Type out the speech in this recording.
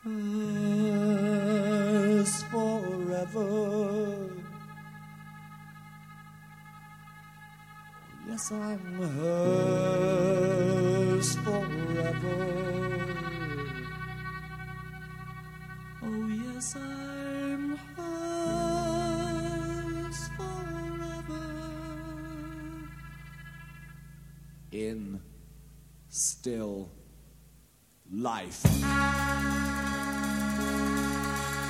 hers forever. Yes, I'm hers forever. Oh, yes, I'm hers forever. In still life.